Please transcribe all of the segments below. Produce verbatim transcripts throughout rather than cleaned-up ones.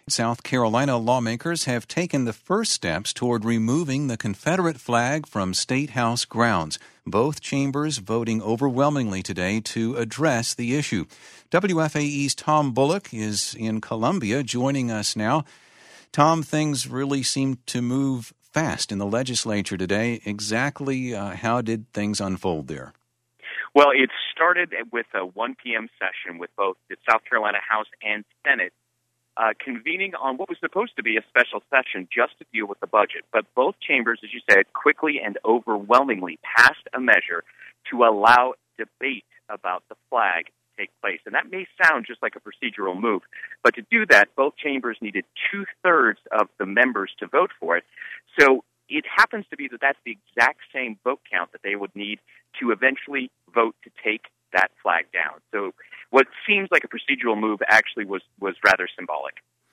South Carolina lawmakers have taken the first steps toward removing the Confederate flag from State House grounds. Both chambers voting overwhelmingly today to address the issue. W F A E's Tom Bullock is in Columbia joining us now. Tom, things really seem to move fast in the legislature today. Exactly uh, how did things unfold there? Well, it started with a one p.m. session with both the South Carolina House and Senate uh, convening on what was supposed to be a special session just to deal with the budget. But both chambers, as you said, quickly and overwhelmingly passed a measure to allow debate about the flag to take place. And that may sound just like a procedural move, but to do that, both chambers needed two-thirds of the members to vote for it. So it happens to be that that's the exact same vote count that they would need to eventually vote to take that flag down. So what seems like a procedural move actually was, was rather symbolic.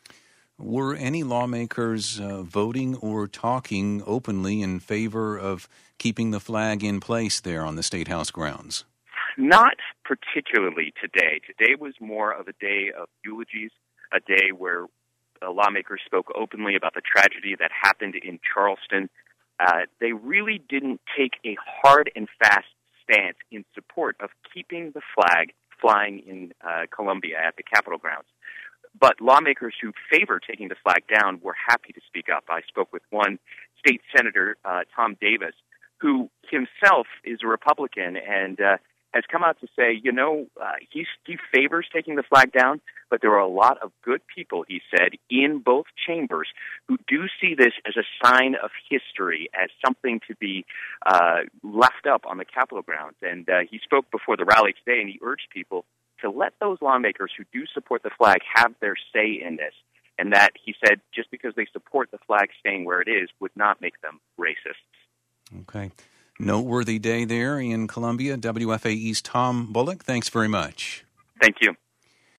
Were any lawmakers uh, voting or talking openly in favor of keeping the flag in place there on the State House grounds? Not particularly today. Today was more of a day of eulogies, a day where uh, lawmakers spoke openly about the tragedy that happened in Charleston. Uh, they really didn't take a hard and fast stance in support of keeping the flag flying in uh, Columbia at the Capitol grounds. But lawmakers who favor taking the flag down were happy to speak up. I spoke with one state senator, uh, Tom Davis, who himself is a Republican and uh, has come out to say, you know, uh, he's, he favors taking the flag down, but there are a lot of good people, he said, in both chambers who do see this as a sign of history, as something to be uh, left up on the Capitol grounds. And uh, he spoke before the rally today, and he urged people to let those lawmakers who do support the flag have their say in this. And that, he said, just because they support the flag staying where it is would not make them racists. Okay. Noteworthy day there in Columbia. W F A E's Tom Bullock, thanks very much. Thank you.